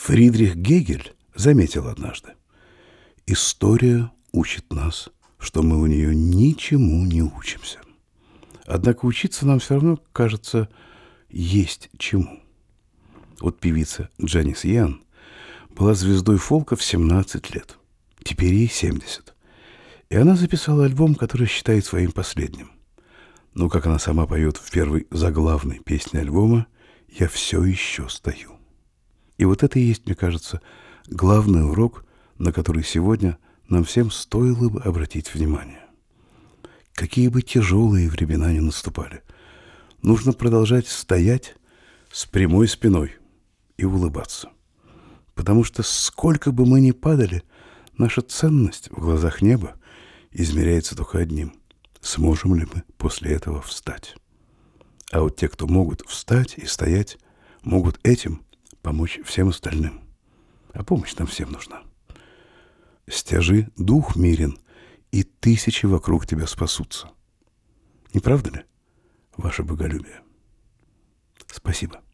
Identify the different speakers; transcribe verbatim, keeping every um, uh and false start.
Speaker 1: Фридрих Гегель заметил однажды: история учит нас, что мы у нее ничему не учимся. Однако учиться нам все равно, кажется, есть чему. Вот певица Джанис Йан была звездой фолка в семнадцать лет. Теперь ей семьдесят. И она записала альбом, который считает своим последним. Но, как она сама поет в первой заглавной песне альбома, «Я все еще стою». И вот это и есть, мне кажется, главный урок, на который сегодня нам всем стоило бы обратить внимание. Какие бы тяжелые времена ни наступали, нужно продолжать стоять с прямой спиной и улыбаться. Потому что сколько бы мы ни падали, наша ценность в глазах неба измеряется только одним: сможем ли мы после этого встать. А вот те, кто могут встать и стоять, могут этим помочь всем остальным. А помощь нам всем нужна. Стяжи дух мирен, и тысячи вокруг тебя спасутся. Не правда ли, ваше боголюбие? Спасибо.